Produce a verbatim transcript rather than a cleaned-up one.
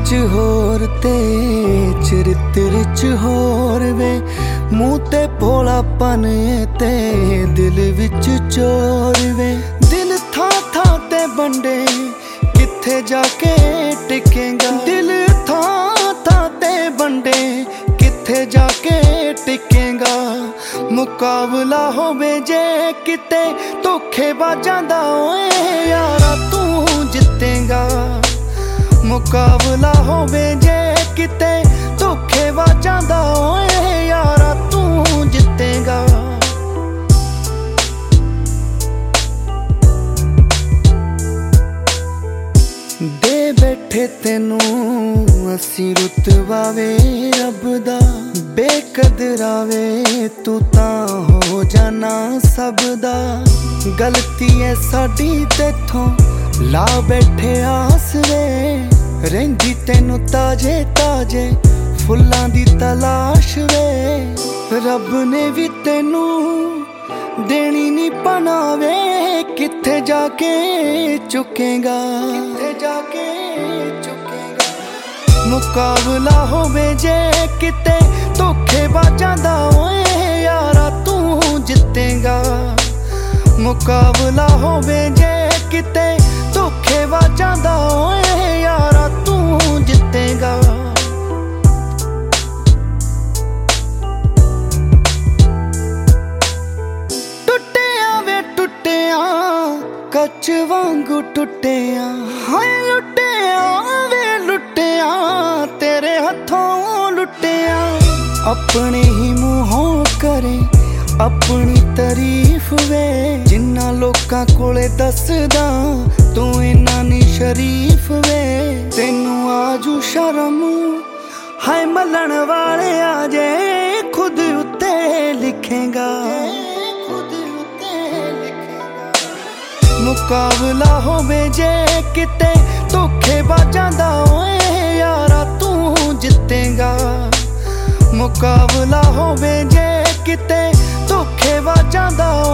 च होर ते चरित्र च होर वे, मूंह ते भोलापन ते दिल विच चोर वे। दिल थां थां ते बंडे किथे जाके टिकेगा, दिल थां थां ते बंडे किथे जाके टिकेगा। मुकाबला होवे जे किते धोखेबाजां दा ओए यारा तू जितेगा। मुकाबला होवे जे किते धोखेबाजां दा ओए यारा तू जितेगा। दे बैठे तेनू असी रुतबा वे रब दा, बेकदरा वे तू तां हो जाना सब दा। गलती है साडी तेथों ला बैठे आस वे, रहिंदी तेनू ताजे ताजे फुल्लां दी तलाश वे। रब ने भी तेनू देनी नी पनावे, किथे जाके चुकेगा, किथे जाके चुकेगा। मुकाबला होवे जे किते धोखेबाजां दा ओए यारा तू जितेगा। मुकाबला होवे जे किते धोखेबाजां दा ओए यारा तू जितेगा। टुटिया वे टुटिया कच वांगू टुटिया, हाय लुटिया वे लुटिया तेरे हथों लुटिया। अपने ही मुंहों करे अपनी तारीफ वे, जिन्ना लोकां कोले दसदा तू इन्ना नी शरीफ वे। तेनू आजू शर्म हाय मलन वाले आजे खुद उत्ते लिखेगा, खुद उत्ते लिखेगा। मुकाबला होवे जे किते धोखेबाजां दा ओए यारा तू जितेगा। मुकाबला होवे जे किते धोखेबाजां दा